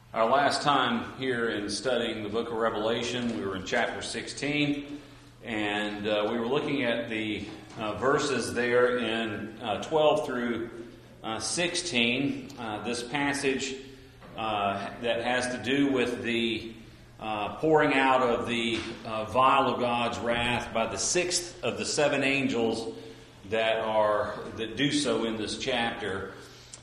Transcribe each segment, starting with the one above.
Our last time here in studying the book of Revelation, we were in chapter 16, and we were looking at the verses there in 12 through 16. This passage that has to do with the pouring out of the vial of God's wrath by the sixth of the seven angels that do so in this chapter,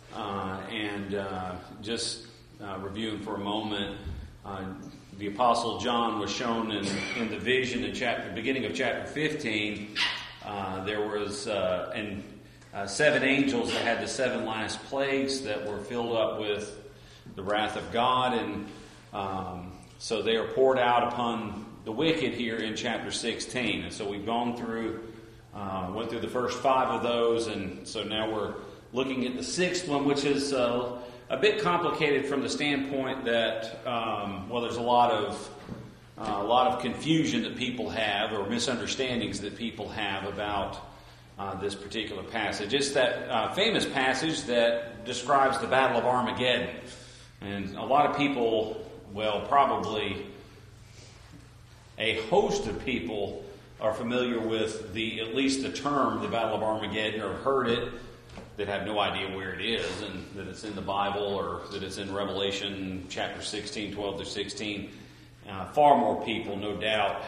just reviewing for a moment, the Apostle John was shown in the vision in beginning of chapter 15. There was seven angels that had the seven last plagues that were filled up with the wrath of God, and so they are poured out upon the wicked here in chapter 16. And so we've gone through, went through the first five of those, and so now we're looking at the sixth one, which is a bit complicated from the standpoint that, there's a lot of confusion that people have, or misunderstandings that people have about this particular passage. It's that famous passage that describes the Battle of Armageddon. And a lot of people, probably a host of people are familiar with at least the term, the Battle of Armageddon, or heard it, that have no idea where it is, and that it's in the Bible, or that it's in Revelation chapter 16, 12 to 16. Far more people, no doubt,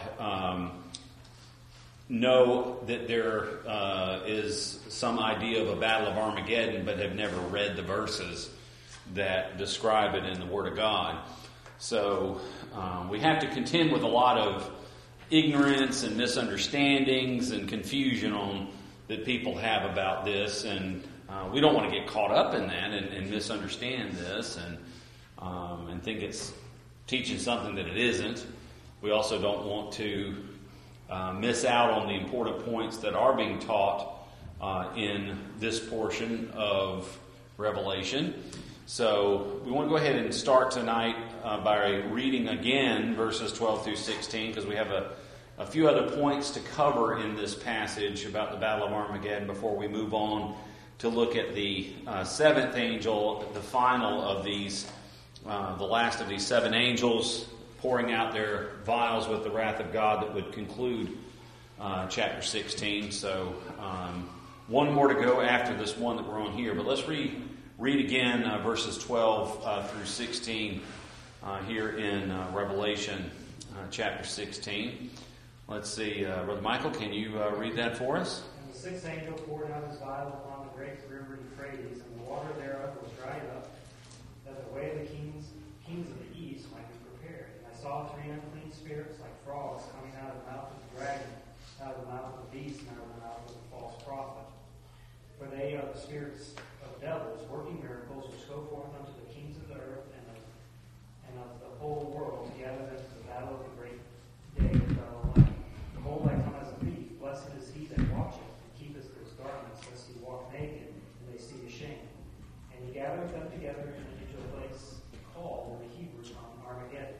know that there is some idea of a Battle of Armageddon, but have never read the verses that describe it in the Word of God. So we have to contend with a lot of ignorance and misunderstandings and confusion that people have about this, and we don't want to get caught up in that and misunderstand this and think it's teaching something that it isn't. We also don't want to miss out on the important points that are being taught in this portion of Revelation. So we want to go ahead and start tonight by reading again verses 12 through 16, because we have a few other points to cover in this passage about the Battle of Armageddon before we move on to look at the seventh angel, the final of these, the last of these seven angels pouring out their vials with the wrath of God that would conclude chapter 16. So one more to go after this one that we're on here. But let's read again verses 12 through 16 here in Revelation chapter 16. Let's see, Brother Michael, can you read that for us? And the sixth angel poured out his vial upon the great river Euphrates, and the water thereof was dried up, that the way of the kings of the east might be prepared. And I saw three unclean spirits like frogs coming out of the mouth of the dragon, out of the mouth of the beast, and out of the mouth of the false prophet. For they are the spirits of devils, working miracles, which go forth unto the kings of the earth and of the whole world to gather them to the battle of the great day of God Almighty. Behold, I come as a thief. Blessed is he that watcheth and keepeth his garments, lest he walk naked, and they see his shame. And he gathereth them together into a place called in the Hebrew tongue Armageddon.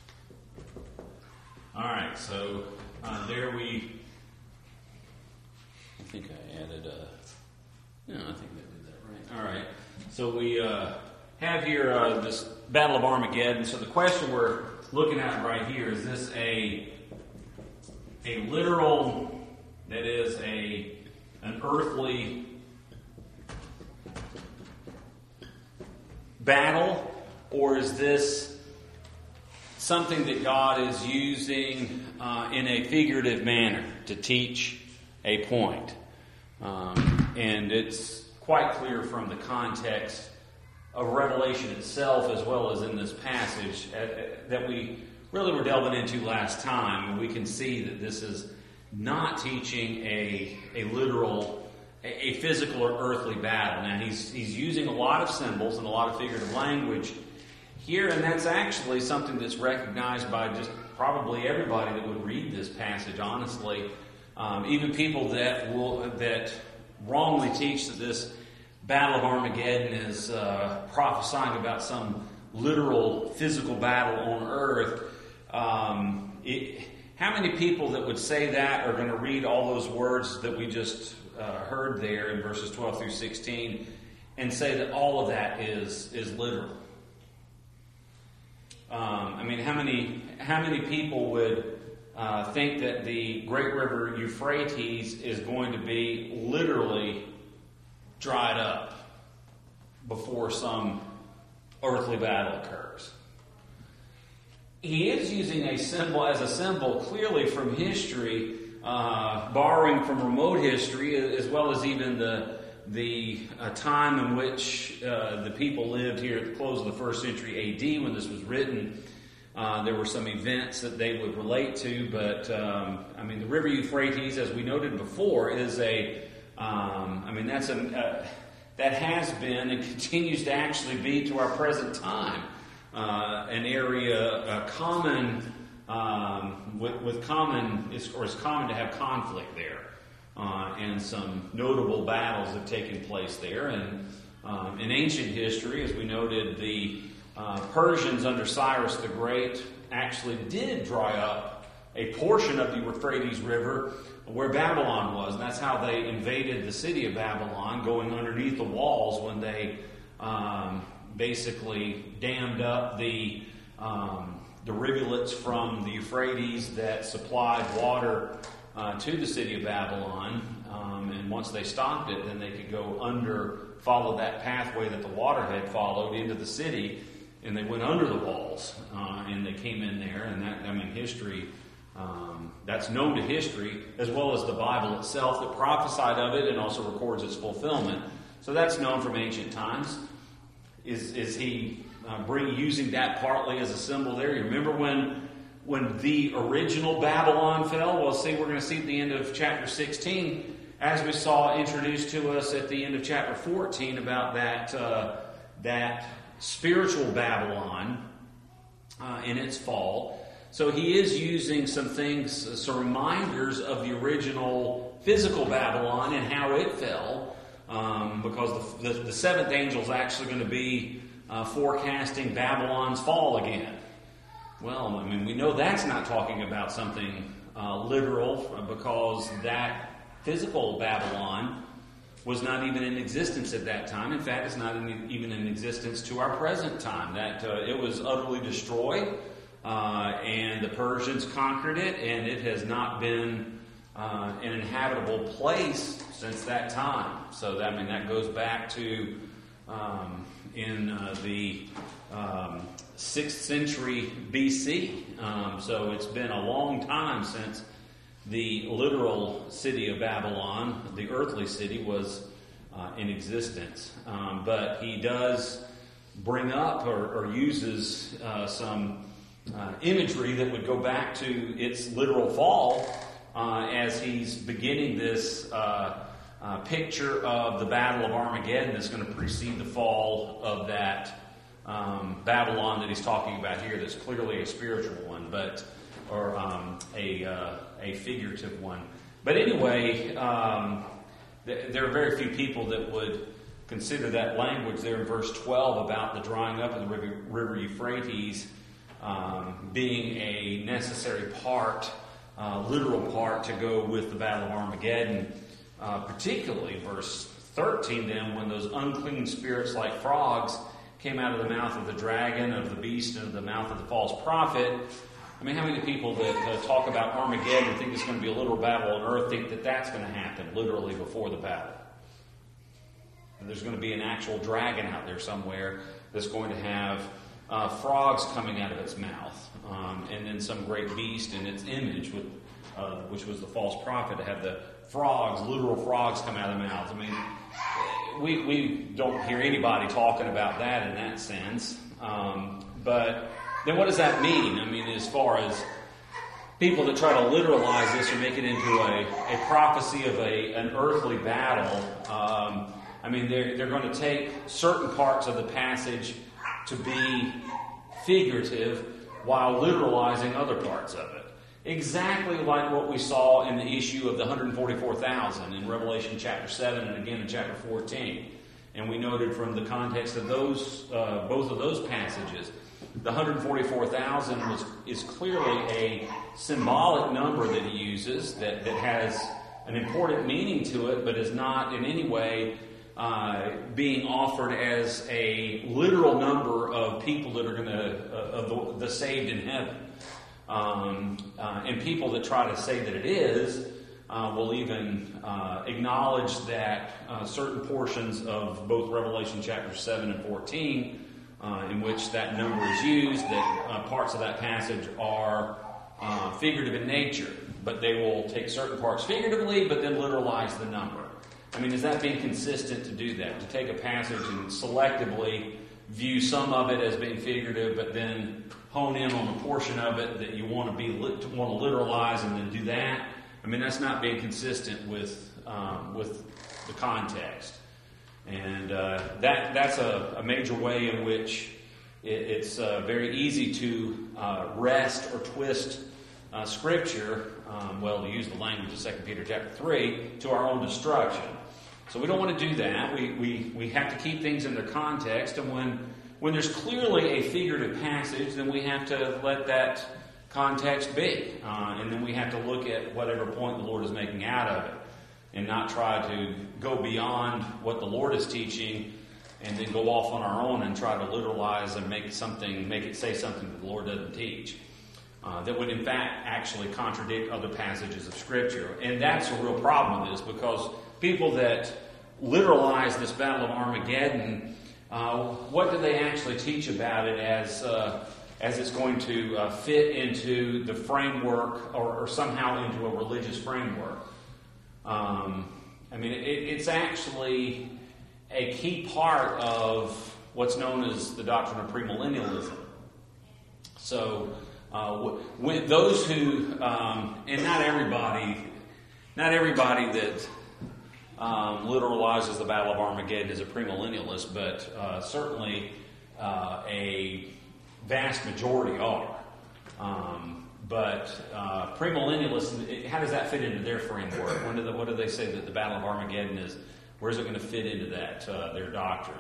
All right, so there we. I think I added I think I did that right. All right, so we have here this Battle of Armageddon. So the question we're looking at right here, is this a literal, that is an earthly battle, or is this something that God is using in a figurative manner to teach a point? And it's quite clear from the context of Revelation itself, as well as in this passage, that we really were delving into last time. And we can see that this is not teaching a literal, a physical or earthly battle. Now, he's using a lot of symbols and a lot of figurative language here, and that's actually something that's recognized by just probably everybody that would read this passage, honestly. Even people that wrongly teach that this Battle of Armageddon is prophesying about some literal physical battle on earth. How many people that would say that are going to read all those words that we just heard there in verses 12 through 16 and say that all of that is literal? I mean, how many people would think that the great river Euphrates is going to be literally dried up before some earthly battle occurs? He is using a symbol clearly from history, borrowing from remote history, as well as even the time in which the people lived here at the close of the 1st century A.D. when this was written. There were some events that they would relate to, but the river Euphrates, as we noted before, is that has been and continues to actually be to our present time an area common is common to have conflict there, and some notable battles have taken place there. And in ancient history, as we noted, the Persians under Cyrus the Great actually did dry up a portion of the Euphrates River where Babylon was, and that's how they invaded the city of Babylon, going underneath the walls when they basically dammed up the rivulets from the Euphrates that supplied water to the city of Babylon. And once they stopped it, then they could go follow that pathway that the water had followed into the city, and they went under the walls, and they came in there. And history, that's known to history, as well as the Bible itself that prophesied of it and also records its fulfillment. So that's known from ancient times. Is he using that partly as a symbol there? You remember when the original Babylon fell? Well, we're going to see at the end of chapter 16, as we saw introduced to us at the end of chapter 14 about that spiritual Babylon in its fall. So he is using some things, some reminders of the original physical Babylon and how it fell, because the seventh angel is actually going to be forecasting Babylon's fall again. Well, we know that's not talking about something literal, because that physical Babylon was not even in existence at that time. In fact, it's not even in existence to our present time. That it was utterly destroyed, and the Persians conquered it, and it has not been an inhabitable place since that time. So that goes back to in the 6th century BC. So it's been a long time since the literal city of Babylon, the earthly city, was in existence. But he does bring up or uses some imagery that would go back to its literal fall as he's beginning this picture of the Battle of Armageddon that's going to precede the fall of that Babylon that he's talking about here. That's clearly a spiritual one, or a figurative one. But anyway, there are very few people that would consider that language there in verse 12 about the drying up of the river Euphrates being a necessary part, literal part, to go with the Battle of Armageddon. Particularly verse 13 then, when those unclean spirits like frogs came out of the mouth of the dragon, of the beast, and of the mouth of the false prophet. How many people that talk about Armageddon and think it's going to be a literal battle on earth think that that's going to happen literally before the battle? And there's going to be an actual dragon out there somewhere that's going to have frogs coming out of its mouth, and then some great beast in its image, which was the false prophet, to have the literal frogs come out of their mouths. We don't hear anybody talking about that in that sense. But then what does that mean? As far as people that try to literalize this or make it into a prophecy of an earthly battle, they're going to take certain parts of the passage to be figurative while literalizing other parts of it. Exactly like what we saw in the issue of the 144,000 in Revelation chapter 7 and again in chapter 14. And we noted from the context of those both of those passages, the 144,000 is clearly a symbolic number that he uses that has an important meaning to it, but is not in any way being offered as a literal number of people that are going to, of the saved in heaven. And people that try to say that it is will even acknowledge that certain portions of both Revelation chapter 7 and 14, in which that number is used, that parts of that passage are figurative in nature. But they will take certain parts figuratively, but then literalize the number. I mean, is that being consistent to do that? To take a passage and selectively view some of it as being figurative, but then hone in on the portion of it that you want to literalize and then do that? I mean, that's not being consistent with the context. And that's a major way in which it's very easy to wrest or twist Scripture, to use the language of 2 Peter chapter 3, to our own destruction. So we don't want to do that. We have to keep things in their context, and when there's clearly a figurative passage, then we have to let that context be. And then we have to look at whatever point the Lord is making out of it, and not try to go beyond what the Lord is teaching and then go off on our own and try to literalize and make it say something that the Lord doesn't teach. That would in fact actually contradict other passages of Scripture. And that's a real problem with this, because people that literalize this Battle of Armageddon, what do they actually teach about it as it's going to fit into the framework or somehow into a religious framework? It's actually a key part of what's known as the doctrine of premillennialism. So, with those who, and not everybody that literalizes the Battle of Armageddon is a premillennialist, but certainly a vast majority are. But premillennialists, how does that fit into their framework? What do they say that the Battle of Armageddon is? Where is it going to fit into that, their doctrine?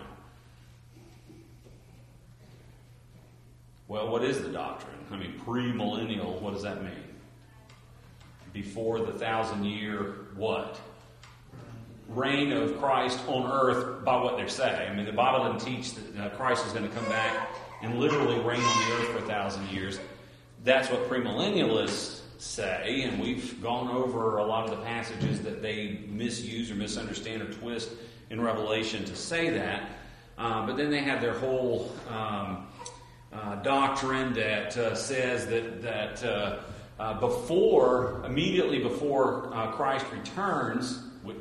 Well, what is the doctrine? I mean, premillennial, what does that mean? Before the 1,000-year what? Reign of Christ on earth, by what they're saying. I mean, the Bible doesn't teach that Christ is going to come back and literally reign on the earth for 1,000 years. That's what premillennialists say, and we've gone over a lot of the passages that they misuse or misunderstand or twist in Revelation to say that. But then they have their whole doctrine that says that immediately before Christ returns,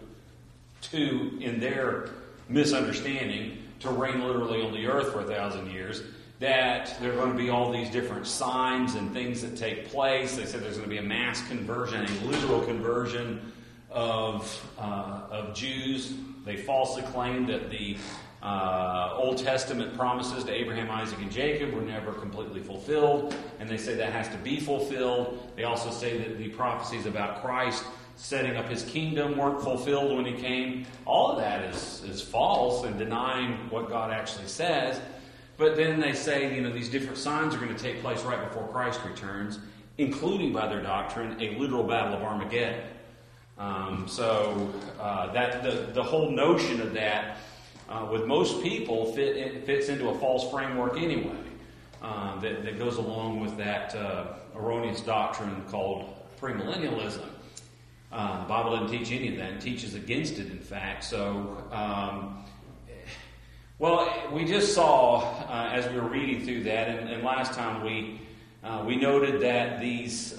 in their misunderstanding, to reign literally on the earth for 1,000 years, that there are going to be all these different signs and things that take place. They said there's going to be a mass conversion, a literal conversion of Jews. They falsely claim that the Old Testament promises to Abraham, Isaac, and Jacob were never completely fulfilled, and they say that has to be fulfilled. They also say that the prophecies about Christ setting up his kingdom weren't fulfilled when he came. All of that is false and denying what God actually says. But then they say, these different signs are going to take place right before Christ returns, including, by their doctrine, a literal battle of Armageddon. That the whole notion of that, with most people, fits into a false framework anyway. That goes along with that erroneous doctrine called premillennialism. The Bible doesn't teach any of that, and teaches against it, in fact. So, we just saw, as we were reading through that, and last time we noted that these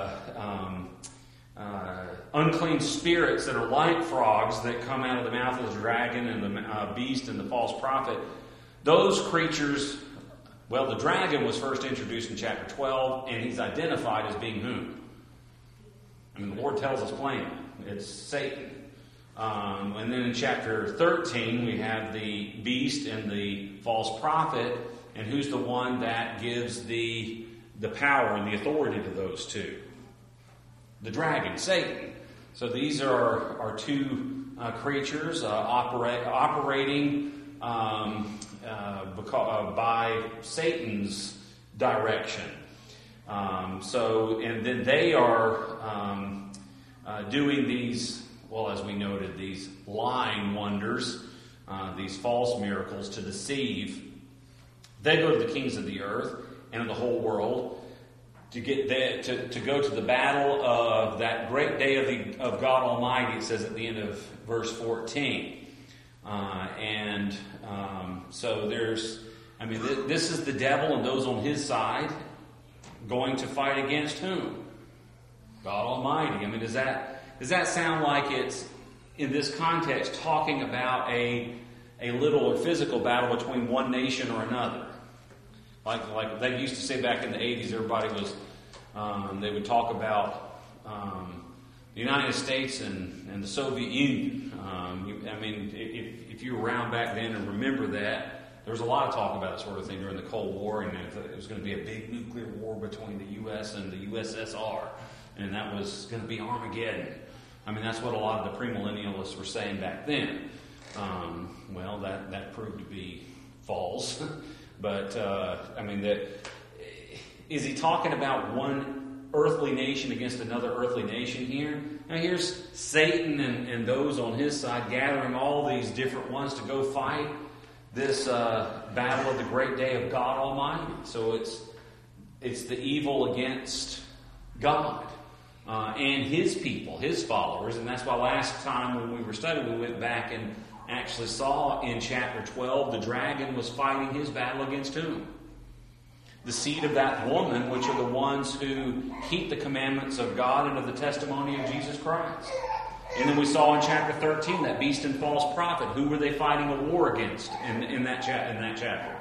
unclean spirits that are like frogs that come out of the mouth of the dragon and the beast and the false prophet, those creatures, the dragon was first introduced in chapter 12, and he's identified as being whom? I mean, the Lord tells us plainly, it's Satan. And then in chapter 13, we have the beast and the false prophet, and who's the one that gives the power and the authority to those two? The dragon, Satan. So these are two creatures operating by Satan's direction. And then they are doing these, as we noted, these lying wonders these false miracles to deceive. They go to the kings of the earth and of the whole world to get there, to go to the battle of that great day of God Almighty. It says at the end of verse 14. So this is the devil and those on his side going to fight against whom? God Almighty. I mean, does that sound like it's, in this context, talking about a little or physical battle between one nation or another? Like they used to say back in the 80s, everybody was, they would talk about the United States and the Soviet Union. If you were around back then and remember that, there was a lot of talk about that sort of thing during the Cold War, and it was going to be a big nuclear war between the U.S. and the USSR, and that was going to be Armageddon. I mean, that's what a lot of the premillennialists were saying back then. That proved to be false. But, is he talking about one earthly nation against another earthly nation here? Now, here's Satan and those on his side gathering all these different ones to go fight this battle of the great day of God Almighty. So it's the evil against God and His people, His followers. And that's why last time when we were studying, we went back and actually saw in chapter 12 the dragon was fighting his battle against whom? The seed of that woman, which are the ones who keep the commandments of God and of the testimony of Jesus Christ. And then we saw in chapter 13 that beast and false prophet. Who were they fighting a war against in that chapter?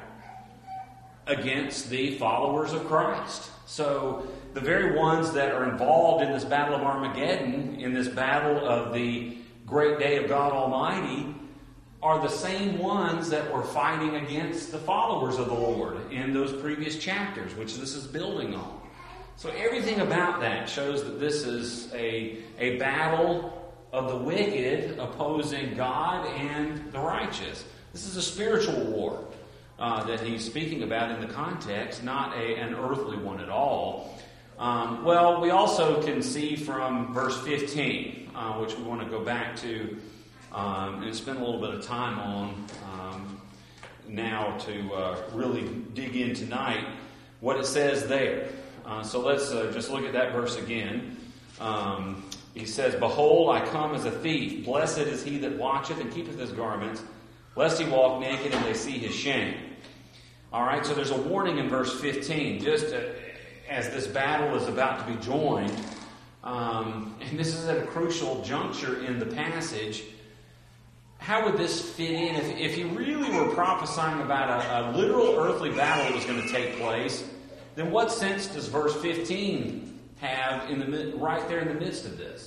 Against the followers of Christ. So the very ones that are involved in this battle of Armageddon, in this battle of the great day of God Almighty, are the same ones that were fighting against the followers of the Lord in those previous chapters, which this is building on. So everything about that shows that this is a battle of the wicked opposing God and the righteous. This is a spiritual war that he's speaking about in the context, not an earthly one at all. We also can see from verse 15, which we want to go back to and spend a little bit of time on now to really dig in tonight, what it says there. So let's just look at that verse again. He says, "Behold, I come as a thief. Blessed is he that watcheth and keepeth his garments, lest he walk naked and they see his shame." All right, so there's a warning in verse 15, just as this battle is about to be joined. And this is at a crucial juncture in the passage. How would this fit in? If he really were prophesying about a literal earthly battle that was going to take place, then what sense does verse 15 have right there in the midst of this?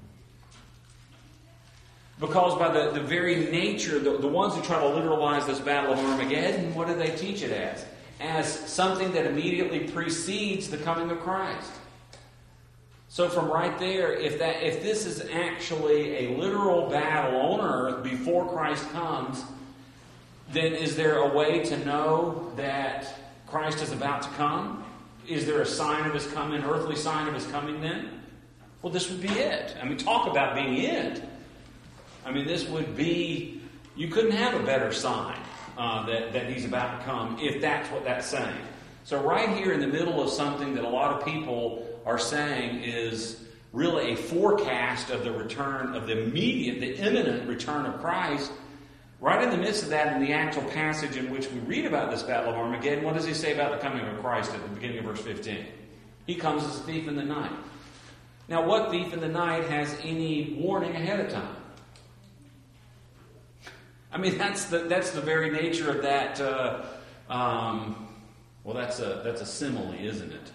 Because by the very nature, the ones who try to literalize this battle of Armageddon, what do they teach it as? As something that immediately precedes the coming of Christ. So from right there, if this is actually a literal battle on earth before Christ comes, then is there a way to know that Christ is about to come? Is there a sign of His coming, earthly sign of His coming then? Well, this would be it. I mean, talk about being it. I mean, this would be, you couldn't have a better sign that He's about to come if that's what that's saying. So right here in the middle of something that a lot of people are saying is really a forecast of the return of the imminent return of Christ, right in the midst of that, in the actual passage in which we read about this battle of Armageddon, what does he say about the coming of Christ at the beginning of verse 15? He comes as a thief in the night. Now, what thief in the night has any warning ahead of time? I mean, that's the very nature of that. That's a simile, isn't it?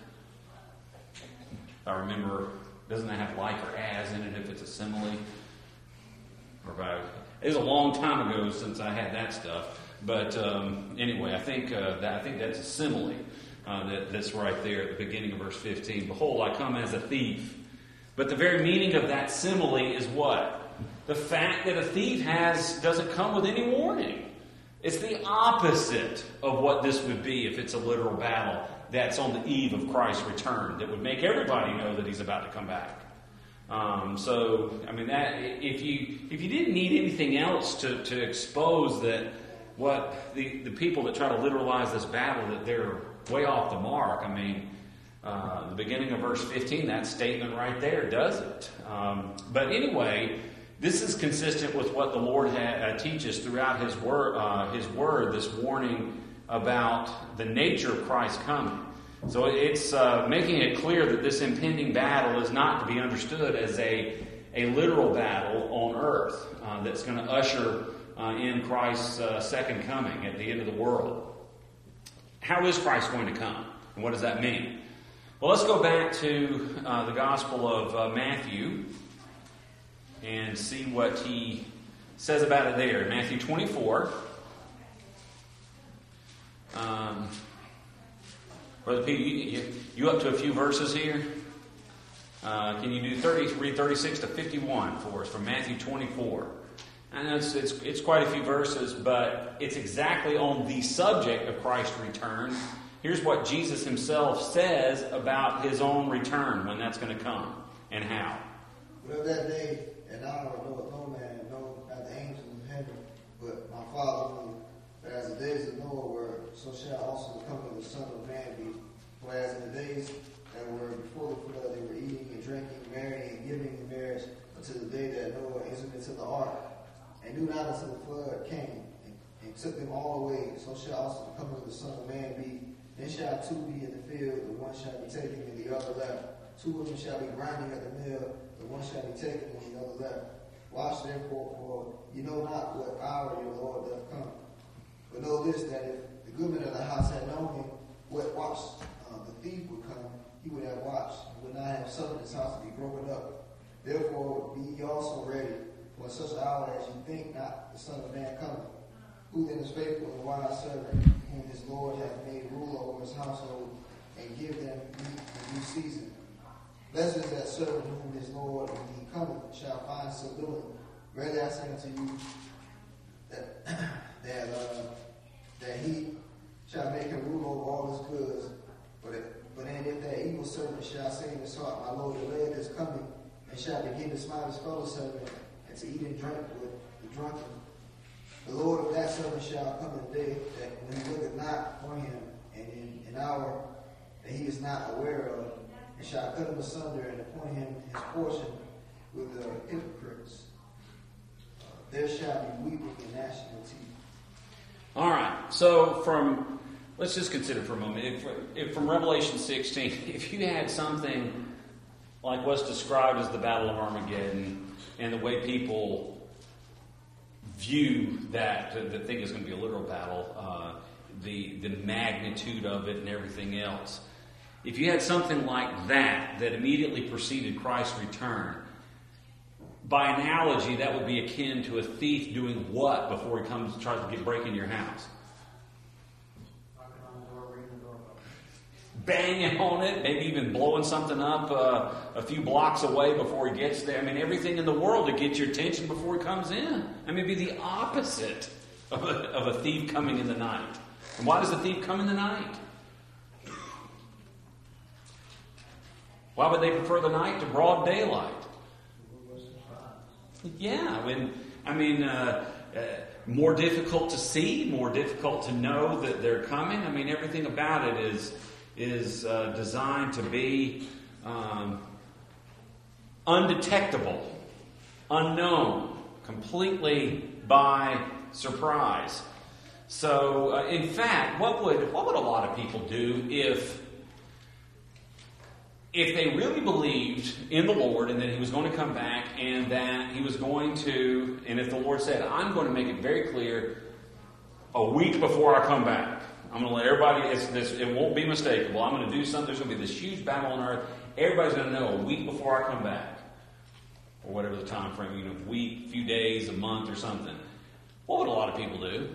I remember, doesn't that have like or as in it if it's a simile? It was a long time ago since I had that stuff. But anyway, I think that's a simile that's right there at the beginning of verse 15. "Behold, I come as a thief." But the very meaning of that simile is what? The fact that a thief doesn't come with any warning. It's the opposite of what this would be if it's a literal battle that's on the eve of Christ's return that would make everybody know that He's about to come back. So, I mean, that if you didn't need anything else to expose that what the people that try to literalize this battle, that they're way off the mark. I mean, the beginning of verse 15, that statement right there does it. But anyway, this is consistent with what the Lord teaches throughout His word, this warning about the nature of Christ's coming. So it's making it clear that this impending battle is not to be understood as a literal battle on earth that's going to usher in Christ's second coming at the end of the world. How is Christ going to come? And what does that mean? Well, let's go back to the Gospel of Matthew and see what he says about it there. Matthew 24. Brother Peter, you up to a few verses here? Can you read 36 to 51 for us from Matthew 24? I know it's quite a few verses, but it's exactly on the subject of Christ's return. Here's what Jesus himself says about his own return, when that's going to come, and how. Well, that day and hour knoweth no man, no, not the angels of heaven, but my Father only. But as the days of Noah were, so shall also the coming of the Son of Man be. For as in the days that were before the flood, they were eating and drinking, marrying and giving in marriage, until the day that Noah entered into the ark, and knew not until the flood came, and took them all away. So shall also the coming of the Son of Man be. Then shall two be in the field, the one shall be taken and the other left. Two of them shall be grinding at the mill, the one shall be taken and the other left. Watch therefore, for you know not what hour your Lord doth come. But know this, that if the goodman of the house had known him, what watch the thief would come, he would have watched, and would not have suffered his house to be broken up. Therefore be ye also ready, for such an hour as you think not the Son of Man cometh. Who then is faithful and wise servant, whom his Lord hath made ruler over his household, and give them meat in due season? Blessed is that servant whom his Lord, when he cometh, shall find so doing. Verily I say unto you, that he shall make him ruler over all his goods. But then if that evil servant shall say in his heart, my Lord delayed his coming, and shall begin to smite his fellow servant, and to eat and drink with the drunken, the Lord of that servant shall come in the day that when he looketh not for him, and in an hour that he is not aware of, and shall cut him asunder and appoint him his portion with the hypocrites. There shall be weeping and gnashing of teeth. All right, so let's just consider for a moment. If from Revelation 16, if you had something like what's described as the Battle of Armageddon, and the way people view that think it's going to be a literal battle, the magnitude of it and everything else. If you had something like that immediately preceded Christ's return, by analogy, that would be akin to a thief doing what before he tries to break into your house? Knocking on the door, ringing the doorbell. Banging on it, maybe even blowing something up a few blocks away before he gets there. I mean, everything in the world to get your attention before he comes in. I mean, it'd be the opposite of a thief coming in the night. And why does the thief come in the night? Why would they prefer the night to broad daylight? Yeah, more difficult to see, more difficult to know that they're coming. I mean, everything about it is designed to be undetectable, unknown, completely by surprise. So, in fact, what would a lot of people do if they really believed in the Lord and that He was going to come back and that He was going to, and if the Lord said, I'm going to make it very clear a week before I come back, I'm going to let everybody, it won't be mistakable, I'm going to do something, there's going to be this huge battle on earth, everybody's going to know a week before I come back, or whatever the time frame, a week, few days, a month, or something. What would a lot of people do?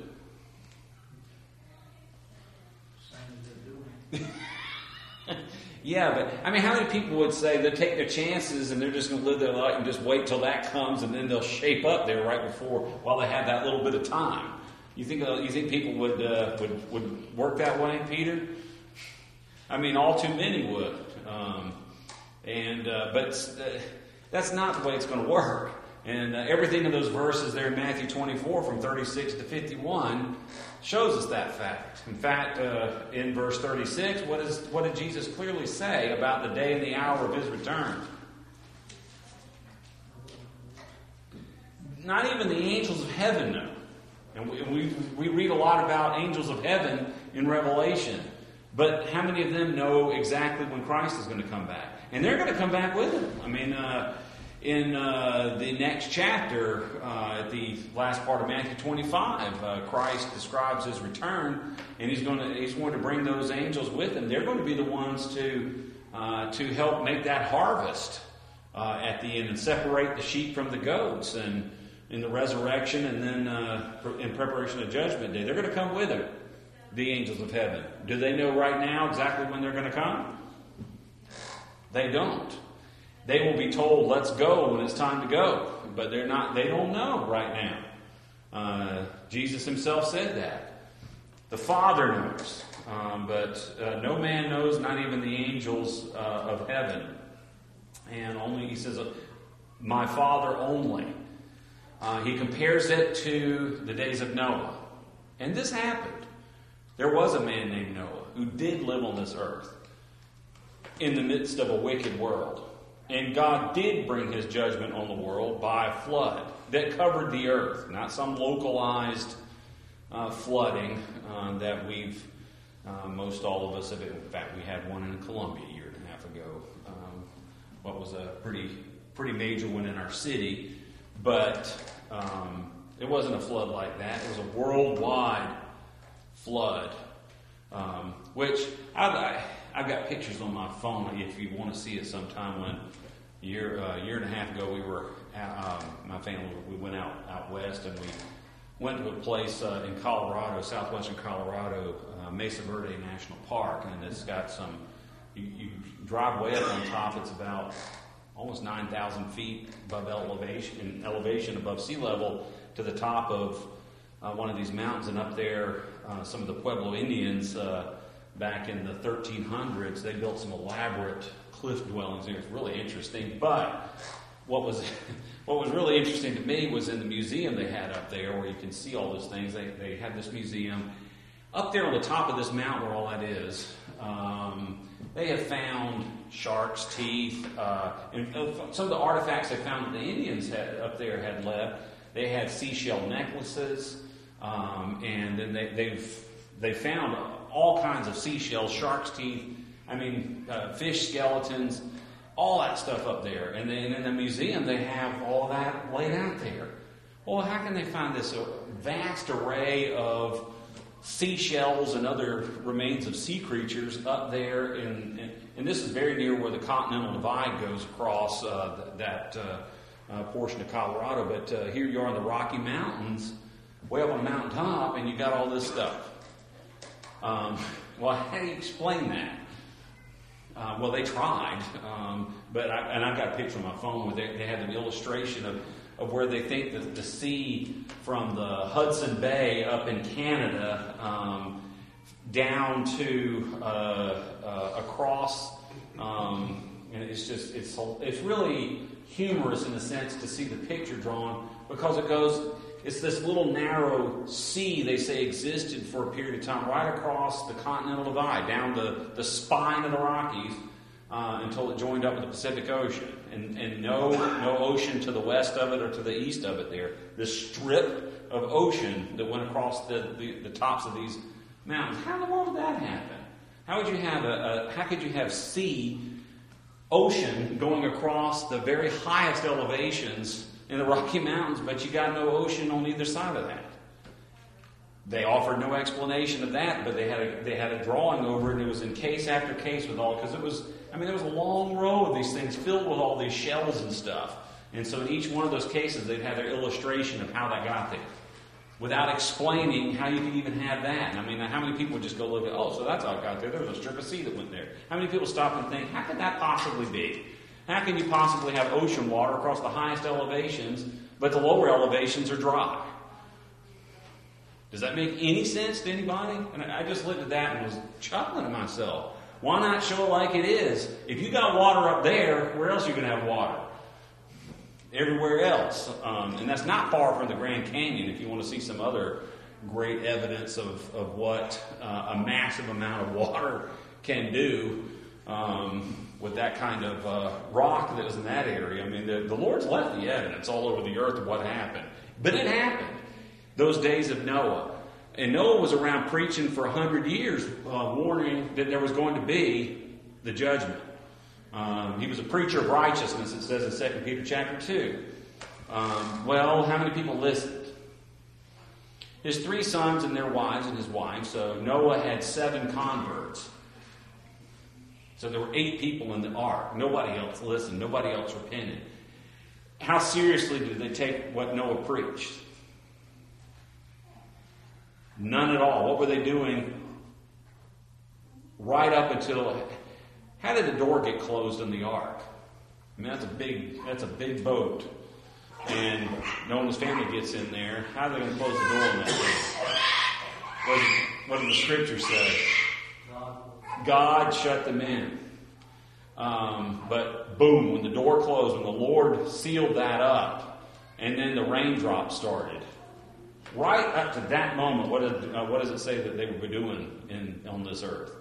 Yeah, but I mean, how many people would say they'll take their chances and they're just going to live their life and just wait till that comes and then they'll shape up there right before while they have that little bit of time? You think people would work that way, Peter? I mean, all too many would. That's not the way it's going to work. And everything in those verses there in Matthew 24 from 36 to 51 shows us that fact. In fact, in verse 36, what did Jesus clearly say about the day and the hour of his return? Not even the angels of heaven know. And we read a lot about angels of heaven in Revelation. But how many of them know exactly when Christ is going to come back? And they're going to come back with him. I mean, in the next chapter, at the last part of Matthew 25, Christ describes his return, and he's going to bring those angels with him. They're going to be the ones to help make that harvest at the end and separate the sheep from the goats, and in the resurrection, and then in preparation of Judgment Day. They're going to come with him, the angels of heaven. Do they know right now exactly when they're going to come? They don't. They will be told, let's go when it's time to go. But they don't know right now. Jesus himself said that. The Father knows. But no man knows, not even the angels of heaven. And only, he says, my Father only. He compares it to the days of Noah. And this happened. There was a man named Noah who did live on this earth in the midst of a wicked world. And God did bring his judgment on the world by a flood that covered the earth. Not some localized flooding that we've, most all of us have. In fact, we had one in Columbia a year and a half ago. What was a pretty major one in our city. But it wasn't a flood like that. It was a worldwide flood, which I've got pictures on my phone if you want to see it sometime. When a year and a half ago, we were my family, we went out west, and we went to a place in Colorado, southwestern Colorado, Mesa Verde National Park, and it's got some. You drive way up on top. It's about almost 9,000 feet above elevation above sea level to the top of one of these mountains. And up there, some of the Pueblo Indians, back in the 1300s, they built some elaborate cliff dwellings there. It's really interesting. But what was really interesting to me was in the museum they had up there, where you can see all those things. They had this museum up there on the top of this mountain where all that is. They have found shark's teeth, and some of the artifacts they found that the Indians up there had left. They had seashell necklaces, and then they found all kinds of seashells, shark's teeth. Fish skeletons, all that stuff up there. And then in the museum they have all that laid out there. Well, how can they find this vast array of seashells and other remains of sea creatures up there, and this is very near where the Continental Divide goes across that portion of Colorado. But here you are in the Rocky Mountains, way up on the mountaintop, and you got all this stuff. Well, how do you explain that? Well, they tried, but I've got a picture on my phone where they had an illustration of where they think that the sea from the Hudson Bay up in Canada down to across, and it's really humorous in a sense to see the picture drawn, because it's this little narrow sea they say existed for a period of time right across the Continental Divide, down the spine of the Rockies, until it joined up with the Pacific Ocean. And no ocean to the west of it or to the east of it there. This strip of ocean that went across the tops of these mountains. How in the world did that happen? How could you have ocean going across the very highest elevations in the Rocky Mountains, but you got no ocean on either side of that? They offered no explanation of that, but they had a drawing over it, and it was in case after case with all, because there was a long row of these things filled with all these shells and stuff. And so in each one of those cases, they'd have their illustration of how that got there, without explaining how you could even have that. And how many people would just go look at, so that's how it got there. There was a strip of sea that went there. How many people stop and think, how could that possibly be? How can you possibly have ocean water across the highest elevations, but the lower elevations are dry? Does that make any sense to anybody? And I just looked at that and was chuckling to myself. Why not show it like it is? If you got water up there, where else are you going to have water? everywhere else. And that's not far from the Grand Canyon if you want to see some other great evidence of what a massive amount of water can do with that kind of rock that was in that area. I mean, the Lord's left the evidence all over the earth of what happened. But it happened. Those days of Noah. And Noah was around preaching for 100 years, warning that there was going to be the judgment. He was a preacher of righteousness, it says in 2 Peter chapter 2. Well, how many people listened? His 3 sons and their wives and his wife. So Noah had 7 converts. So there were 8 people in the ark. Nobody else listened. Nobody else repented. How seriously did they take what Noah preached? None at all. What were they doing right up until... How did the door get closed in the ark? I mean, that's a big boat. And Noah's family gets in there. How are they going to close the door on that thing? What did the scripture say? God shut them in. But boom, when the door closed, when the Lord sealed that up, and then the raindrops started. Right up to that moment, what does it say that they were doing on this earth?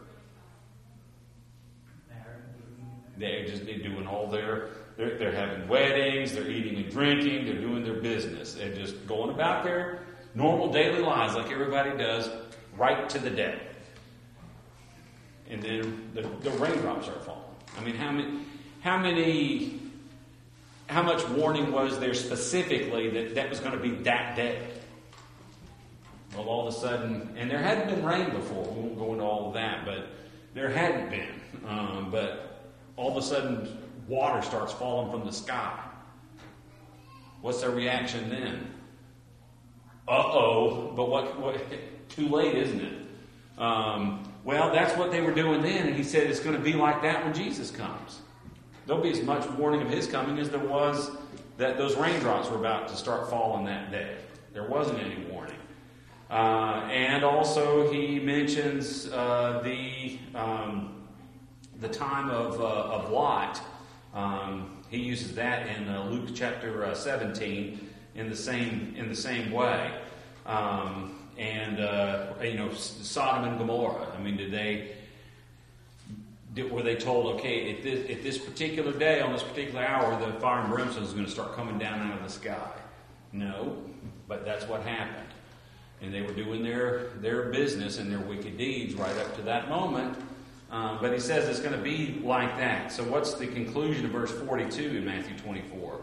They're doing all they're having weddings, they're eating and drinking, they're doing their business. They're just going about their normal daily lives like everybody does, right to the day. And then the raindrops are falling. I mean, how much warning was there specifically that was going to be that day? Well, all of a sudden, and there hadn't been rain before. We won't go into all of that, but there hadn't been. But all of a sudden, water starts falling from the sky. What's their reaction then? Uh-oh, but what? Too late, isn't it? Well, that's what they were doing then, and he said it's going to be like that when Jesus comes. There'll be as much warning of his coming as there was that those raindrops were about to start falling that day. There wasn't any warning. And also he mentions the time of Lot. He uses that in Luke chapter 17 in the same way. Sodom and Gomorrah. I mean, were they told, okay, at this particular day, on this particular hour, the fire and brimstone is going to start coming down out of the sky? No, but that's what happened. And they were doing their business and their wicked deeds right up to that moment. But he says it's going to be like that. So what's the conclusion of verse 42 in Matthew 24?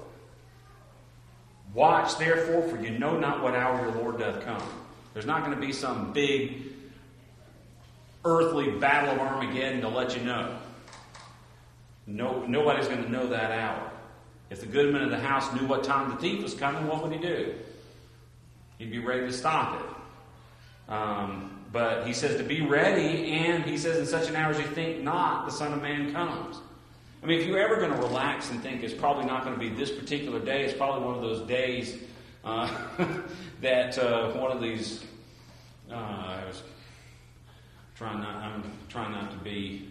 Watch therefore, for you know not what hour your Lord doth come. There's not going to be some big earthly battle of Armageddon to let you know. Nobody's going to know that hour. If the goodman of the house knew what time the thief was coming, what would he do? He'd be ready to stop it. But he says to be ready, and he says in such an hour as you think not, the Son of Man comes. I mean, if you're ever going to relax and think it's probably not going to be this particular day, it's probably one of those days that one of these. I'm trying not to be.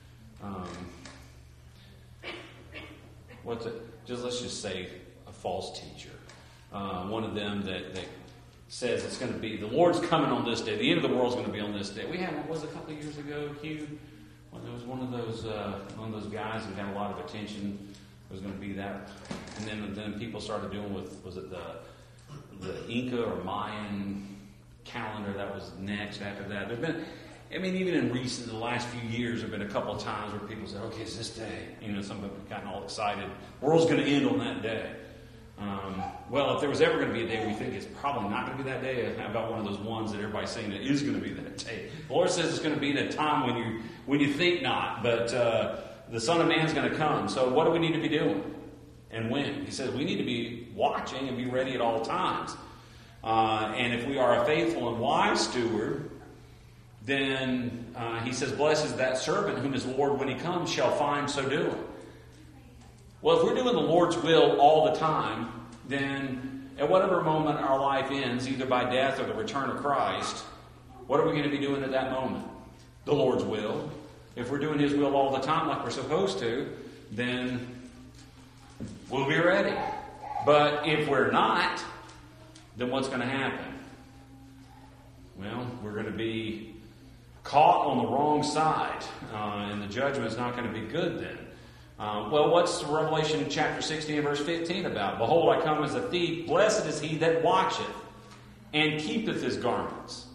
Let's just say a false teacher. One of them that says it's going to be the Lord's coming on this day. The end of the world's going to be on this day. We had what was a couple of years ago, Hugh. There was one of those guys who had a lot of attention. It was going to be that, and then people started doing was it the Inca or Mayan calendar that was next after that. There've been, I mean, even in the last few years, there've been a couple of times where people said, "Okay, it's this day." Some people have gotten all excited. The world's going to end on that day. Well, if there was ever going to be a day we think it's probably not going to be that day, how about one of those ones that everybody's saying it is going to be that day? The Lord says it's going to be the time when you think not, but the Son of Man's going to come. So what do we need to be doing? And when? He says we need to be watching and be ready at all times. And if we are a faithful and wise steward, then he says, blessed is that servant whom his Lord, when he comes, shall find so doing. Well, if we're doing the Lord's will all the time, then at whatever moment our life ends, either by death or the return of Christ, what are we going to be doing at that moment? The Lord's will. If we're doing his will all the time like we're supposed to, then we'll be ready. But if we're not, then what's going to happen? Well, we're going to be caught on the wrong side, and the judgment's not going to be good then. Well, what's Revelation chapter 16 verse 15 about? Behold, I come as a thief. Blessed is he that watcheth and keepeth his garments.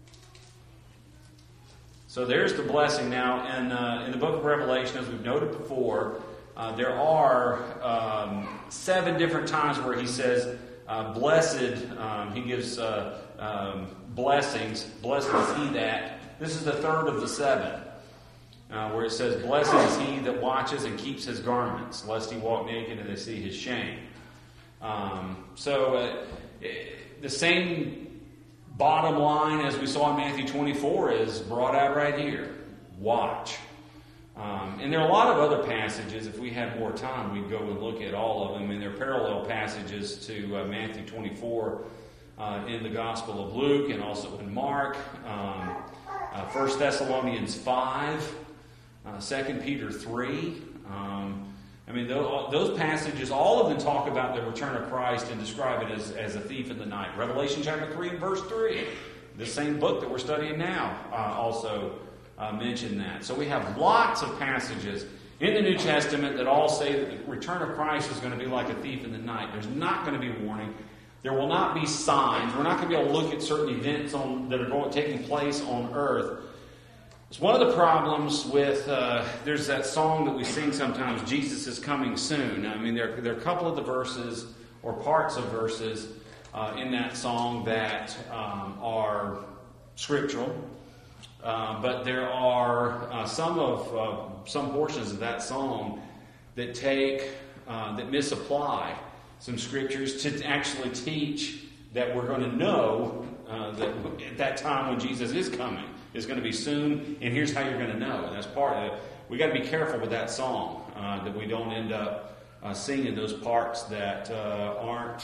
So there's the blessing now. And in the book of Revelation, as we've noted before, there are 7 different times where he says, blessed, he gives blessings. Blessed is he that. This is the third of the 7. Where it says, blessed is he that watches and keeps his garments, lest he walk naked and they see his shame. So the same bottom line as we saw in Matthew 24 is brought out right here. Watch. And there are a lot of other passages. If we had more time, we'd go and look at all of them. And there are parallel passages to Matthew 24 in the Gospel of Luke and also in Mark. 1 Thessalonians 5. 2 Peter 3. Those passages, all of them talk about the return of Christ and describe it as a thief in the night. Revelation chapter 3 and verse 3, the same book that we're studying now, also mention that. So we have lots of passages in the New Testament that all say that the return of Christ is going to be like a thief in the night. There's not going to be warning. There will not be signs. We're not going to be able to look at certain events that are taking place on earth. It's one of the problems with, there's that song that we sing sometimes, Jesus is Coming Soon. There are a couple of the verses or parts of verses in that song that are scriptural. But there are some portions of that song that that misapply some scriptures to actually teach that we're going to know that at that time when Jesus is coming, is going to be soon, and here's how you're going to know. And that's part of it. We got to be careful with that song, that we don't end up singing those parts that aren't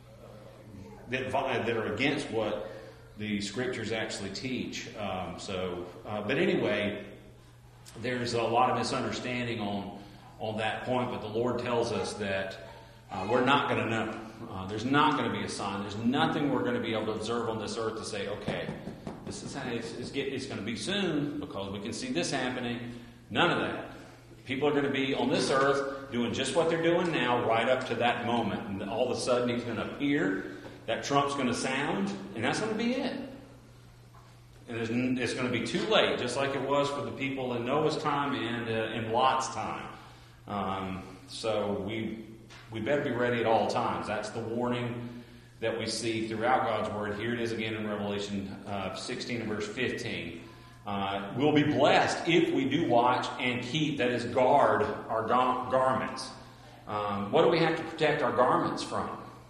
that are against what the scriptures actually teach. But anyway, there's a lot of misunderstanding on that point. But the Lord tells us that we're not going to know. There's not going to be a sign. There's nothing we're going to be able to observe on this earth to say, okay, this is how it's going to be soon because we can see this happening. None of that. People are going to be on this earth doing just what they're doing now right up to that moment. And all of a sudden he's going to appear, that trump's going to sound, and that's going to be it. And it's going to be too late, just like it was for the people in Noah's time and in Lot's time. So we better be ready at all times. That's the warning that we see throughout God's Word. Here it is again in Revelation 16 and verse 15. We'll be blessed if we do watch and keep, that is, guard our garments. What do we have to protect our garments from?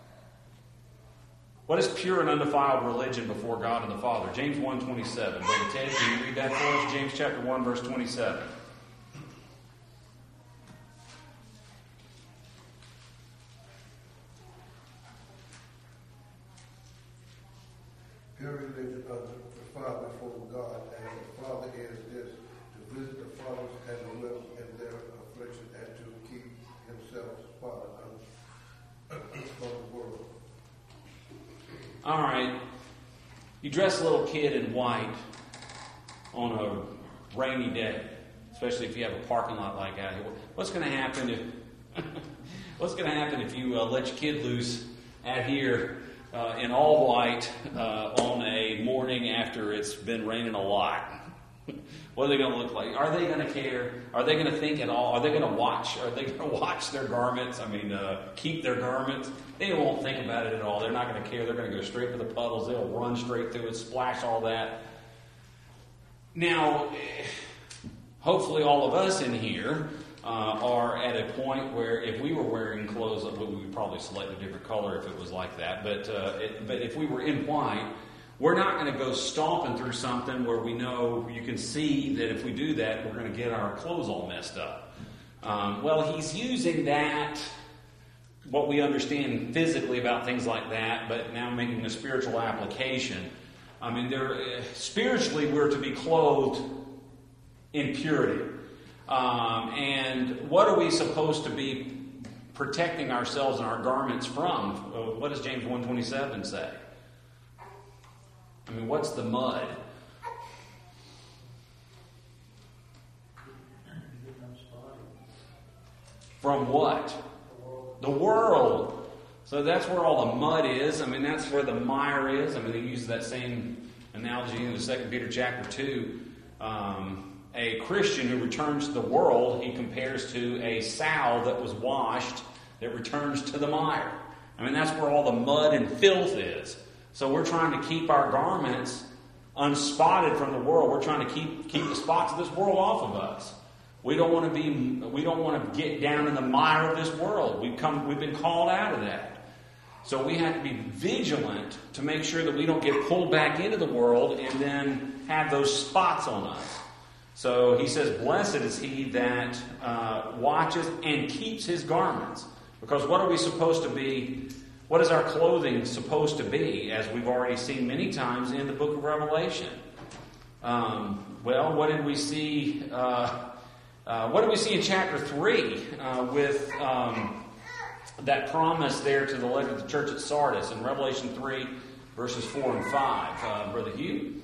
What is pure and undefiled religion before God and the Father? James 1:27. Brother Ted, can you read that for us? James chapter 1, verse 27. Pure religion undefiled before God and the Father is this, to visit the fathers and the widows in their affliction and to keep himself spotted from the world. All right. You dress a little kid in white on a rainy day, especially if you have a parking lot like out here. What's going to happen if you let your kid loose out here in all white on a morning after it's been raining a lot? What are they going to look like? Are they going to care? Are they going to think at all? Are they going to watch? Are they going to watch their garments? Keep their garments? They won't think about it at all. They're not going to care. They're going to go straight for the puddles. They'll run straight through it, splash all that. Now, hopefully all of us in here are at a point where if we were wearing clothes, we would probably select a different color if it was like that. But if we were in white, we're not going to go stomping through something where we know you can see that if we do that, we're going to get our clothes all messed up. Well, he's using that, what we understand physically about things like that, but now making a spiritual application. Spiritually, we're to be clothed in purity. And what are we supposed to be protecting ourselves and our garments from? What does James 1:27 say? I mean, what's the mud? From what? The world. So that's where all the mud is. I mean, that's where the mire is. I mean, they use that same analogy in the 2 Peter chapter 2. A Christian who returns to the world, he compares to a sow that was washed that returns to the mire. I mean, that's where all the mud and filth is. So we're trying to keep our garments unspotted from the world. We're trying to keep the spots of this world off of us. We don't want to get down in the mire of this world. We've been called out of that. So we have to be vigilant to make sure that we don't get pulled back into the world and then have those spots on us. So he says, blessed is he that watches and keeps his garments. Because what are we supposed to be? What is our clothing supposed to be? As we've already seen many times in the book of Revelation. Well, what did we see? What did we see in chapter 3 with that promise there to the letter of the church at Sardis in Revelation 3, verses 4 and 5? Brother Hugh?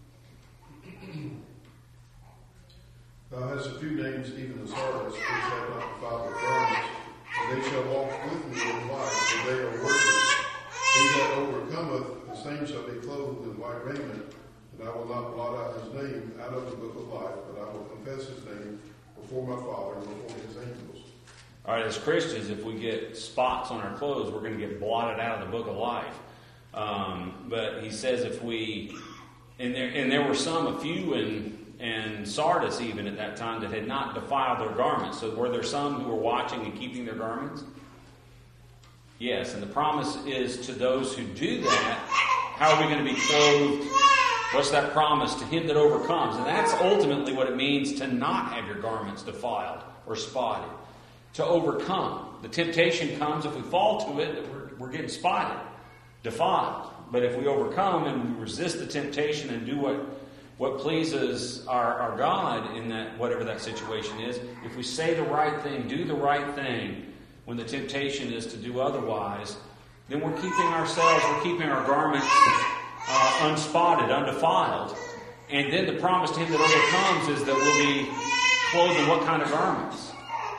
Thou hast a few names, even the Sardis, which have not defiled their garments, and they shall walk with me in white, for they are worthy. He that overcometh, the same shall be clothed in white raiment, and I will not blot out his name out of the book of life, but I will confess his name before my Father and before his angels. All right, as Christians, if we get spots on our clothes, we're going to get blotted out of the book of life. But he says if we, and there were a few in Sardis even at that time that had not defiled their garments. So were there some who were watching and keeping their garments? Yes, and the promise is to those who do that, how are we going to be clothed? What's that promise? To him that overcomes. And that's ultimately what it means to not have your garments defiled or spotted. To overcome. The temptation comes if we fall to it, that we're getting spotted, defiled. But if we overcome and we resist the temptation and do what pleases our God in that whatever that situation is, if we say the right thing, do the right thing, when the temptation is to do otherwise, then we're keeping our garments unspotted, undefiled. And then the promise to him that overcomes is that we'll be clothed in what kind of garments?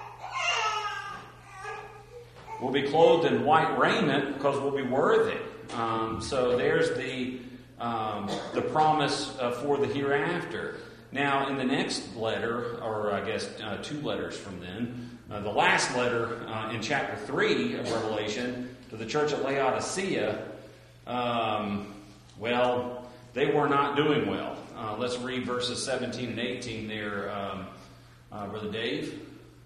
We'll be clothed in white raiment because we'll be worthy. So there's the promise for the hereafter. Now, in the next letter, or I guess 2 letters from then, the last letter in chapter 3 of Revelation to the church at Laodicea, well, they were not doing well. Let's read verses 17 and 18 there, Brother Dave.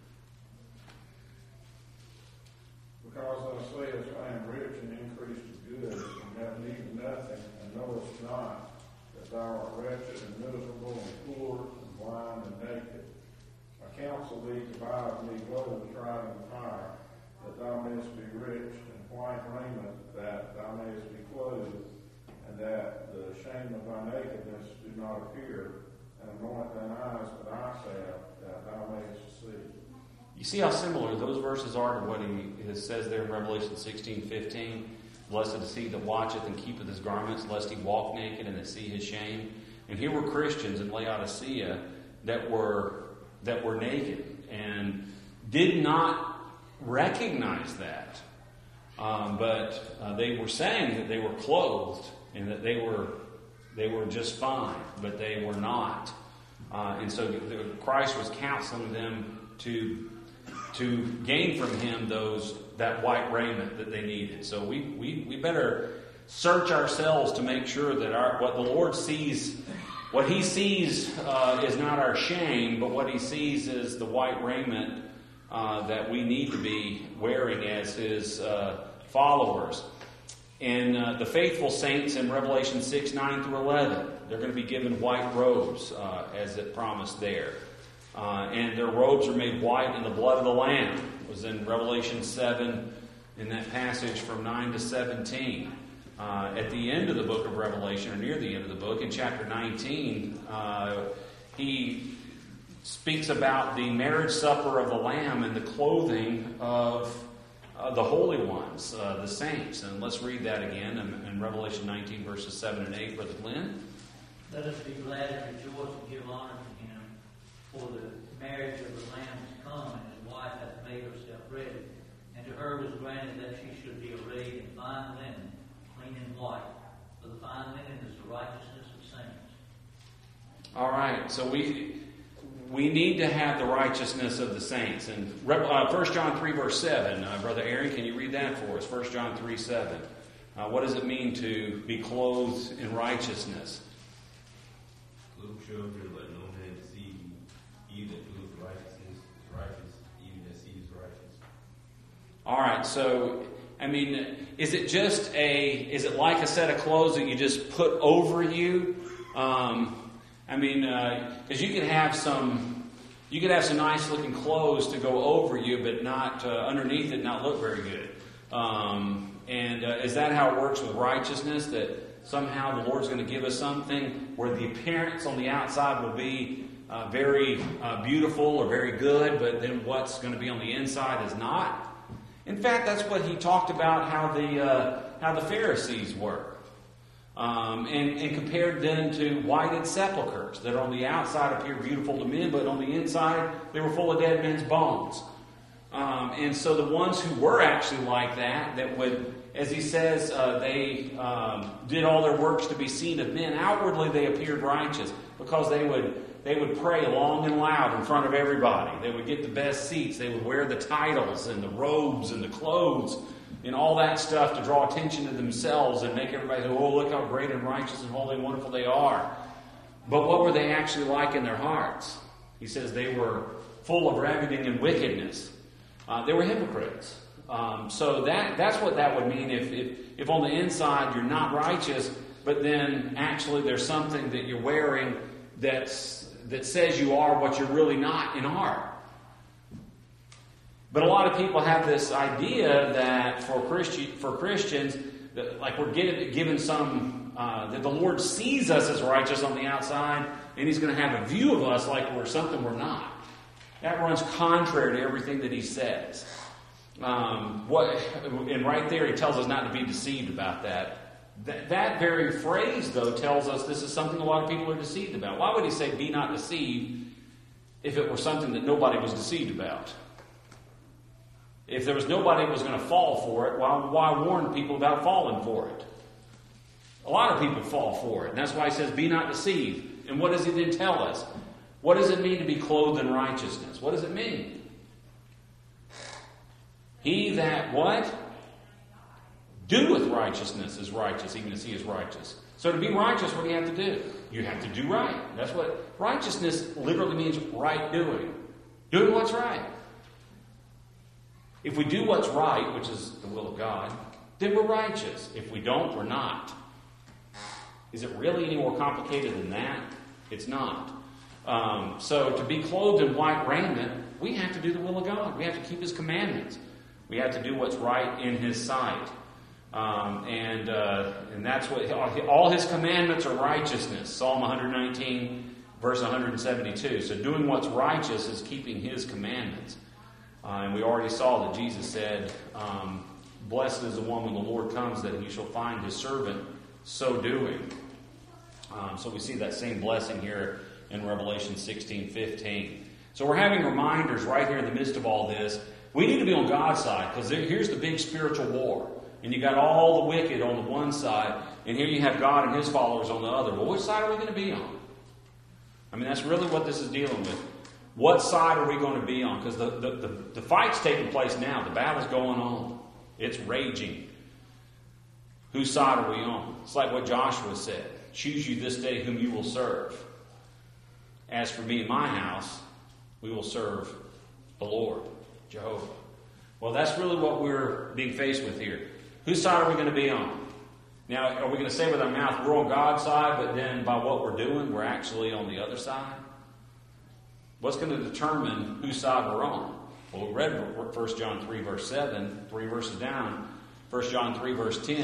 Because thou sayest, I am rich and increased of goods, and have need of nothing, and knowest not that thou art wretched and miserable and poor and blind and naked. I counsel thee to buy of me gold tried in fire, that thou mayest be rich, and white raiment, that thou mayest be clothed, and that the shame of thy nakedness do not appear, and anoint thine eyes with eye salve, that thou mayest see. You see how similar those verses are to what he says there in Revelation 16:15. Blessed is he that watcheth and keepeth his garments, lest he walk naked and that see his shame. And here were Christians in Laodicea that were naked and did not recognize that. But they were saying that they were clothed and that they were just fine, but they were not. And so Christ was counseling them to gain from him that white raiment that they needed. So we better search ourselves to make sure that what the Lord sees, what he sees is not our shame, but what he sees is the white raiment that we need to be wearing as his followers. And the faithful saints in Revelation 6:9-11, they're going to be given white robes as it promised there. And their robes are made white in the blood of the Lamb. It was in Revelation 7 in that passage from 9 to 17. At the end of the book of Revelation, or near the end of the book, in chapter 19, he speaks about the marriage supper of the Lamb and the clothing of the holy ones, the saints. And let's read that again in Revelation 19, verses 7 and 8, Brother Glenn. Let us be glad and rejoice and give honor to him, for the marriage of the Lamb is come, and his wife hath made herself ready. And to her was granted that she should be arrayed in fine linen, clean and white. For the fine linen is the righteousness of saints. All right, so we need to have the righteousness of the saints. And 1 John 3, verse 7, Brother Aaron, can you read that for us? 1 John 3, 7. What does it mean to be clothed in righteousness? Little children, let no man deceive you. He that doeth righteousness is righteous, even as he is righteous. All right, so, I mean, is it like a set of clothes that you just put over you? Because you could have some nice looking clothes to go over you, but not underneath it, not look very good. Is that how it works with righteousness? That somehow the Lord's going to give us something where the appearance on the outside will be very beautiful or very good, but then what's going to be on the inside is not. In fact, that's what he talked about how the Pharisees were. And compared then to whited sepulchres that on the outside appear beautiful to men, but on the inside they were full of dead men's bones. And so the ones who were actually like that would, as he says, they did all their works to be seen of men. Outwardly they appeared righteous because they would pray long and loud in front of everybody. They would get the best seats. They would wear the titles and the robes and the clothes and all that stuff to draw attention to themselves and make everybody say, oh, look how great and righteous and holy and wonderful they are. But what were they actually like in their hearts? He says they were full of ravening and wickedness. They were hypocrites. So that's what that would mean if on the inside you're not righteous, but then actually there's something that you're wearing that says you are what you're really not in heart. But a lot of people have this idea that for Christians, that like we're given some, that the Lord sees us as righteous on the outside, and He's going to have a view of us like we're something we're not. That runs contrary to everything that He says. And right there, He tells us not to be deceived about that. That very phrase, though, tells us this is something a lot of people are deceived about. Why would He say, be not deceived, if it were something that nobody was deceived about? If there was nobody who was going to fall for it, why warn people about falling for it? A lot of people fall for it. And that's why He says, be not deceived. And what does He then tell us? What does it mean to be clothed in righteousness? What does it mean? He that what? Doeth righteousness is righteous, even as he is righteous. So to be righteous, what do you have to do? You have to do right. That's what righteousness literally means, right doing. Doing what's right. If we do what's right, which is the will of God, then we're righteous. If we don't, we're not. Is it really any more complicated than that? It's not. So to be clothed in white raiment, we have to do the will of God. We have to keep His commandments. We have to do what's right in His sight. And that's what all His commandments are righteousness. Psalm 119, verse 172. So doing what's righteous is keeping His commandments. And we already saw that Jesus said, blessed is the one when the Lord comes, that He shall find His servant so doing. So we see that same blessing here in Revelation 16:15. So we're having reminders right here in the midst of all this. We need to be on God's side, because here's the big spiritual war. And you got all the wicked on the one side, and here you have God and His followers on the other. Well, which side are we going to be on? I mean, that's really what this is dealing with. What side are we going to be on? Because the fight's taking place now. The battle's going on. It's raging. Whose side are we on? It's like what Joshua said. Choose you this day whom you will serve. As for me and my house, we will serve the Lord, Jehovah. Well, that's really what we're being faced with here. Whose side are we going to be on? Now, are we going to say with our mouth, we're on God's side, but then by what we're doing, we're actually on the other side? What's going to determine whose side we're on? Well, we read 1 John 3, verse 7, 3 verses down. 1 John 3, verse 10.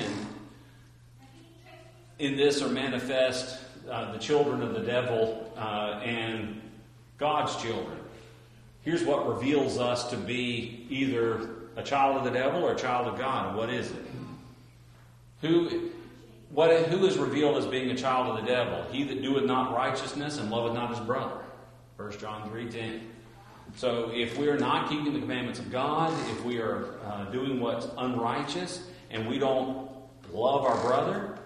In this are manifest the children of the devil and God's children. Here's what reveals us to be either a child of the devil or a child of God? What is it? Who is revealed as being a child of the devil? He that doeth not righteousness and loveth not his brother. 1 John 3:10. So if we are not keeping the commandments of God, if we are doing what's unrighteous, and we don't love our brother,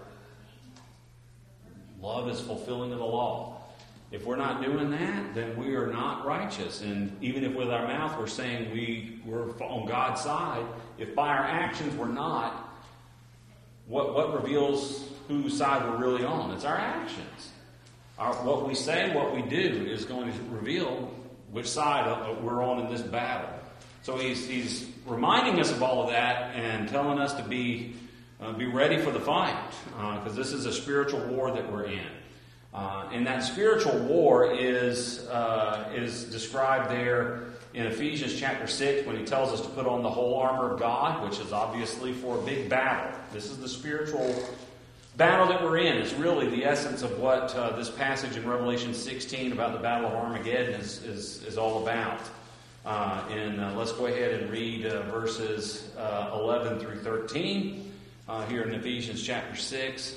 love is fulfilling of the law. If we're not doing that, then we are not righteous. And even if with our mouth we're saying we're on God's side, if by our actions we're not, what reveals whose side we're really on? It's our actions. What we say, what we do is going to reveal which side we're on in this battle. So he's reminding us of all of that and telling us to be ready for the fight, because this is a spiritual war that we're in. And that spiritual war is described there in Ephesians chapter 6 when he tells us to put on the whole armor of God, which is obviously for a big battle. This is the spiritual battle that we're in. It's really the essence of what this passage in Revelation 16 about the Battle of Armageddon is all about. And let's go ahead and read verses 11 through 13 here in Ephesians chapter 6.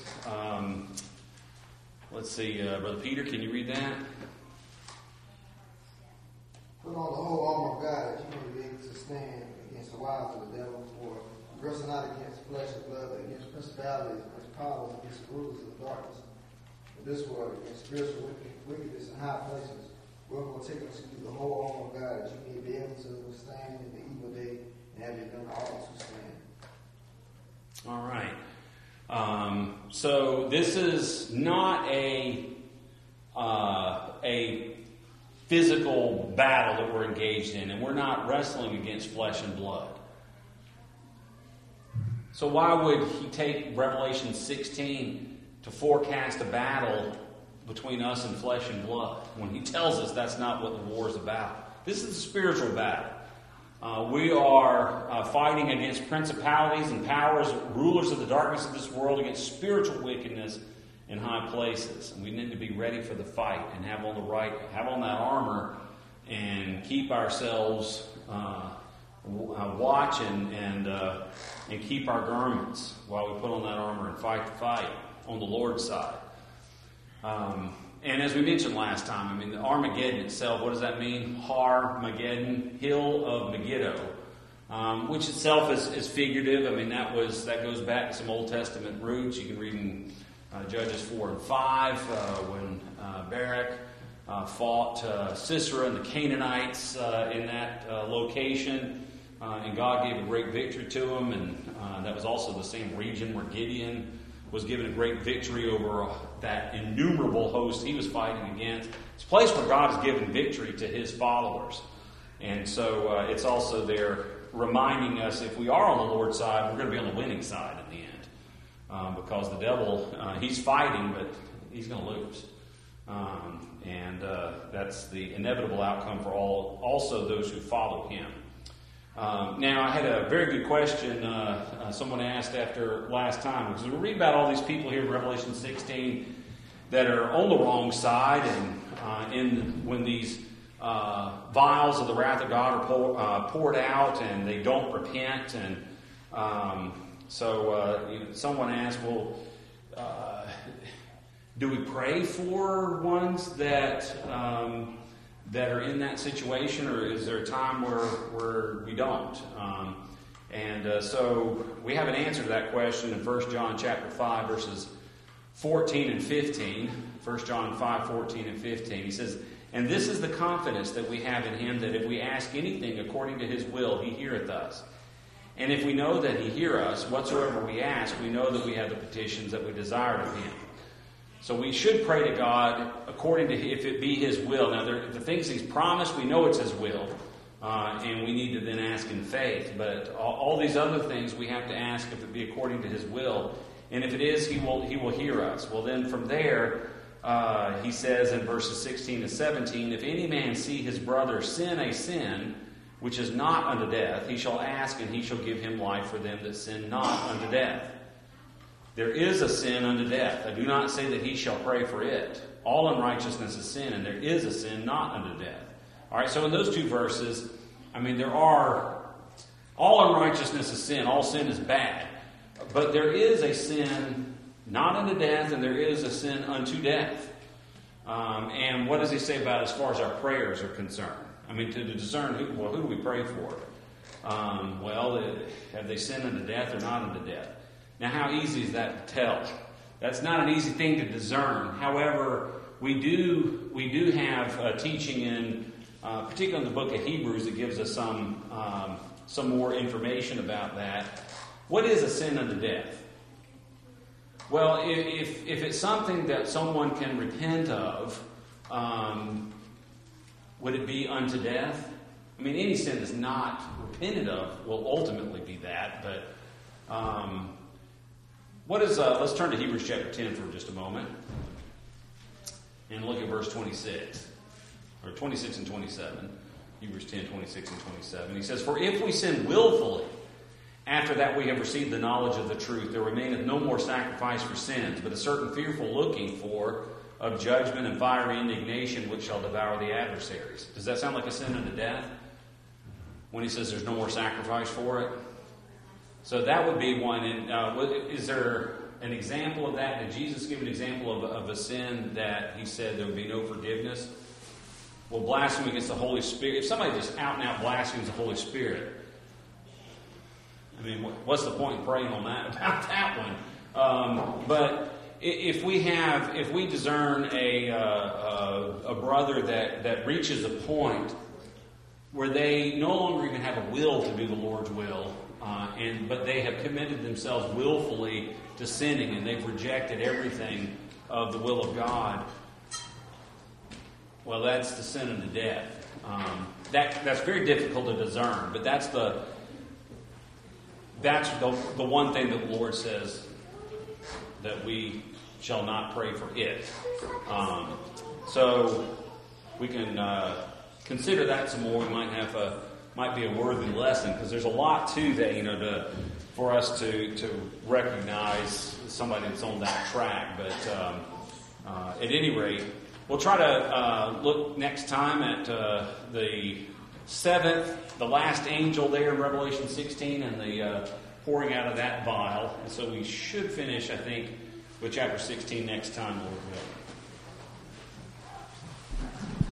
Let's see, Brother Peter, can you read that? Put on the whole armor of God that you may be able to stand against the wiles of the devil. For we wrestle not against flesh and blood, but against principalities, against powers, against the rulers of the darkness of this world, against spiritual wickedness in high places. Wherefore take unto you the whole armor of God that you may be able to withstand in the evil day, and have you done all to stand. All right. So this is not a physical battle that we're engaged in, and we're not wrestling against flesh and blood. So why would he take Revelation 16 to forecast a battle between us and flesh and blood when he tells us that's not what the war is about? This is a spiritual battle. We are fighting against principalities and powers, rulers of the darkness of this world, against spiritual wickedness in high places. And we need to be ready for the fight and have on that armor and keep ourselves watch and keep our garments while we put on that armor and fight the fight on the Lord's side. And as we mentioned last time, the Armageddon itself, what does that mean? Har-Mageddon, Hill of Megiddo, which itself is figurative. That goes back to some Old Testament roots. You can read in Judges 4 and 5 when Barak fought Sisera and the Canaanites in that location, and God gave a great victory to them, and that was also the same region where Gideon was given a great victory over that innumerable host he was fighting against. It's a place where God has given victory to his followers. And so it's also there reminding us if we are on the Lord's side, we're going to be on the winning side in the end. Because the devil, he's fighting, but he's going to lose. And that's the inevitable outcome for also those who follow him. Now, I had a very good question someone asked after last time, because we read about all these people here in Revelation 16 that are on the wrong side, and when these vials of the wrath of God are poured out and they don't repent, and someone asked, well, do we pray for ones that are in that situation, or is there a time where we don't? So we have an answer to that question in 1 John chapter 5, verses 14 and 15. 1 John 5, 14 and 15. He says, "And this is the confidence that we have in him, that if we ask anything according to his will, he heareth us. And if we know that he hear us, whatsoever we ask, we know that we have the petitions that we desire of him." So we should pray to God according to, if it be his will. Now, the things he's promised, we know it's his will. And we need to then ask in faith. But all these other things we have to ask if it be according to his will. And if it is, he will hear us. Well, then from there, he says in verses 16 to 17, "If any man see his brother sin a sin which is not unto death, he shall ask, and he shall give him life for them that sin not unto death." There is a sin unto death. I do not say that he shall pray for it. All unrighteousness is sin, and there is a sin not unto death. All right, so in those two verses, there are All unrighteousness is sin. All sin is bad. But there is a sin not unto death, and there is a sin unto death. And what does he say about as far as our prayers are concerned? I mean, to discern who do we pray for? Have they sinned unto death or not unto death? Now, how easy is that to tell? That's not an easy thing to discern. However, we do have teaching in, particularly in the book of Hebrews, that gives us some more information about that. What is a sin unto death? Well, if it's something that someone can repent of, would it be unto death? I mean, any sin that's not repented of will ultimately be that. But let's turn to Hebrews chapter 10 for just a moment and look at verse 26, or 26 and 27. Hebrews 10, 26 and 27. He says, "For if we sin willfully, after that we have received the knowledge of the truth, there remaineth no more sacrifice for sins, but a certain fearful looking for of judgment and fiery indignation which shall devour the adversaries." Does that sound like a sin unto death? When he says there's no more sacrifice for it? So that would be one. And is there an example of that? Did Jesus give an example of a sin that he said there would be no forgiveness? Well, blasphemy against the Holy Spirit. If somebody just out and out blasphemes the Holy Spirit, I mean, what's the point in praying on that about that one? But if we discern a brother that reaches a point where they no longer even have a will to do the Lord's will, but they have committed themselves willfully to sinning, and they've rejected everything of the will of God, well, that's the sin unto death. That's very difficult to discern, but that's the one thing that the Lord says that we shall not pray for it. So we can consider that some more. We might be a worthy lesson, because there's a lot to that, for us to recognize somebody that's on that track. But at any rate, we'll try to look next time at the seventh, the last angel there in Revelation 16, and the pouring out of that vial. And so we should finish, I think, with chapter 16 next time, Lord willing.